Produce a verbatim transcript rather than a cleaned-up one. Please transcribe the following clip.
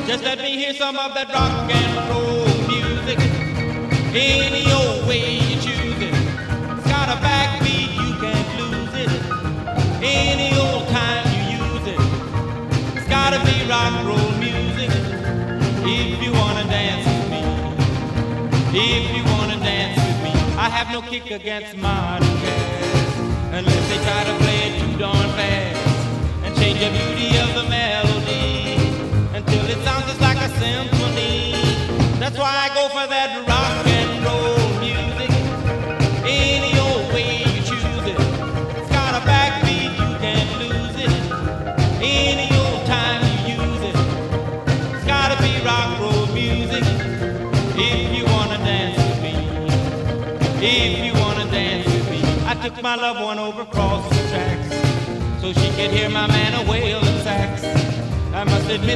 Just let me hear some of that rock and roll music. Any old way you choose it. It's got a backbeat, you can't lose it. Any old time you use it. It's gotta be rock and roll music. If you wanna dance with me, if you wanna dance with me, I have no kick against modern jazz, unless they try to play it too darn fast and change the beauty of the melody until it sounds just like a symphony. That's why I go for that rock and roll music. Any old way you choose it. It's got a backbeat, you can't lose it. Any old time you use it. It's gotta be rock and roll music. If you wanna dance with me, if you wanna dance with me. I took my loved one over across the tracks so she could hear my man a wail and sax. I must admit